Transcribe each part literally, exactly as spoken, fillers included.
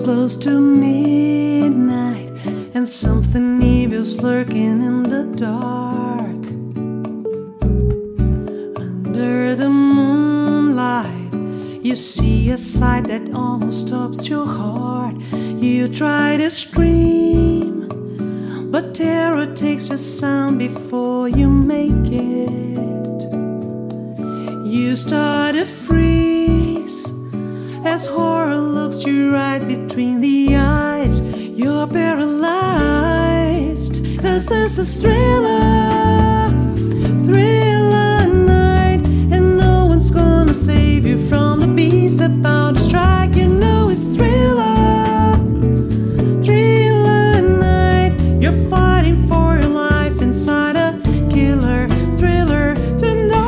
close to midnight, and something evil's lurking in the dark. Under the moonlight, you see a sight that almost stops your heart. You try to scream, but terror takes your sound before you make it. You start to freeze as horror looks you right between the eyes. You're paralyzed, 'cause this is Thriller, Thriller night, and no one's gonna save you from the beast about to strike. You know it's Thriller, Thriller night. You're fighting for your life inside a killer thriller tonight.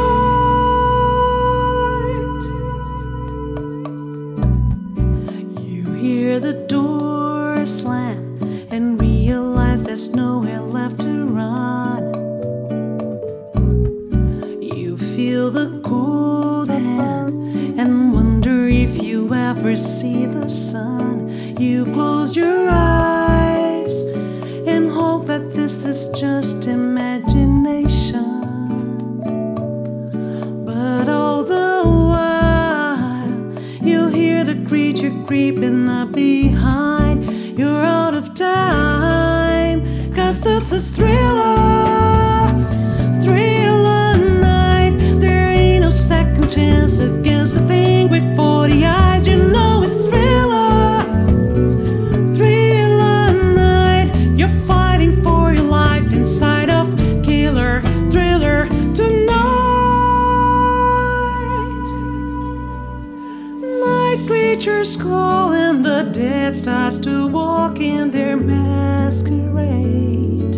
You hear the door slam and realize there's nowhere left to run. You feel the cold hand and wonder if you ever see the sun. You close your eyes and hope that this is just imagination. But all the while, you hear the creature creeping up behind. You're out of time, 'cause this is Thriller, Thriller night. There ain't no second chance against the thing with forty eyes. You know it's Thriller, Thriller night. You're fighting for your life inside of killer thriller tonight. Night creatures call and the dead starts to walk in their masquerade.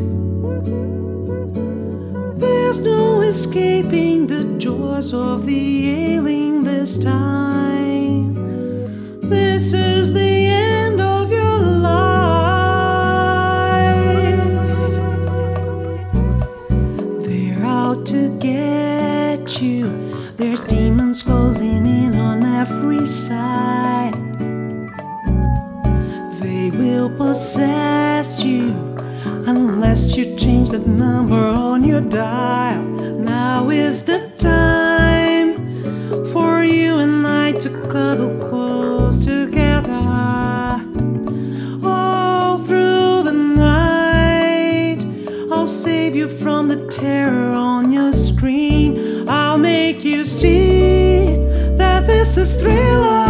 There's no escaping the jaws of the alien this time. This is the end of your life. They're out to get you. There's demons closing in on every side. They will possess you unless you change that number on your dial. Now is the time for you and I to cuddle close together all through the night. I'll save you from the terror on your screen. I'll make you see that this is Thriller.